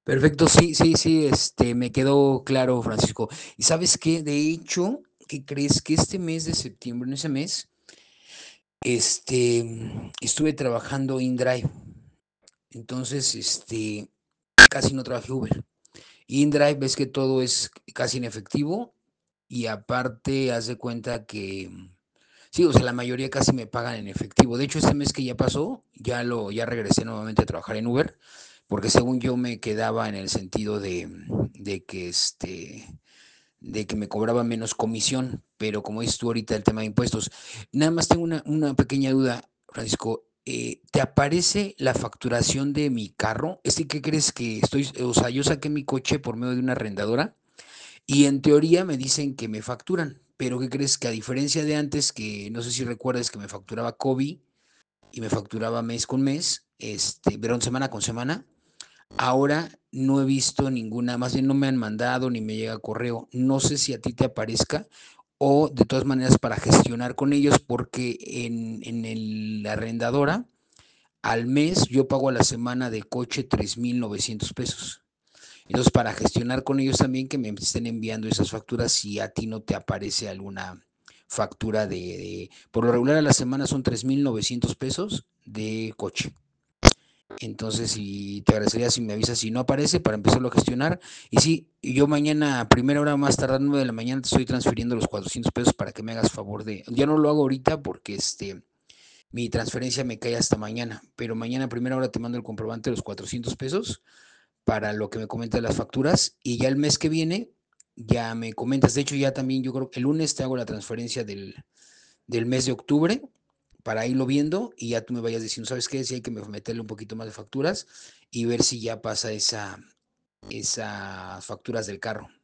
Perfecto, sí, sí, sí, me quedó claro, Francisco. ¿Y sabes qué? De hecho, ¿qué crees? Que este mes de septiembre, en ese mes, estuve trabajando InDrive. Entonces, casi no trabajé Uber. InDrive ves que todo es casi en efectivo y aparte haz de cuenta que, sí, o sea, la mayoría casi me pagan en efectivo. De hecho, este mes que ya pasó, ya regresé nuevamente a trabajar en Uber, porque según yo me quedaba en el sentido de que de que me cobraba menos comisión, pero como dices tú ahorita el tema de impuestos, nada más tengo una pequeña duda, Francisco. ¿Te aparece la facturación de mi carro? ¿Qué crees que estoy? O sea, yo saqué mi coche por medio de una arrendadora y en teoría me dicen que me facturan, pero ¿qué crees? Que a diferencia de antes, que no sé si recuerdas que me facturaba COVID y me facturaba mes con mes, perdón, semana con semana. Ahora no he visto ninguna, más bien no me han mandado ni me llega correo. No sé si a ti te aparezca o de todas maneras para gestionar con ellos, porque la arrendadora al mes yo pago a la semana de coche 3,900 pesos. Entonces, para gestionar con ellos también que me estén enviando esas facturas, si a ti no te aparece alguna factura por lo regular a la semana son 3,900 pesos de coche. Entonces, si te agradecería si me avisas si no aparece para empezarlo a gestionar. Y sí, yo mañana, a primera hora más tardar 9 de la mañana, te estoy transfiriendo los 400 pesos para que me hagas favor de. Ya no lo hago ahorita porque mi transferencia me cae hasta mañana, pero mañana a primera hora te mando el comprobante de los 400 pesos para lo que me comentas las facturas y ya el mes que viene ya me comentas. De hecho, ya también yo creo que el lunes te hago la transferencia del mes de octubre para irlo viendo y ya tú me vayas diciendo, ¿sabes qué? Si hay que meterle un poquito más de facturas y ver si ya pasa esas facturas del carro.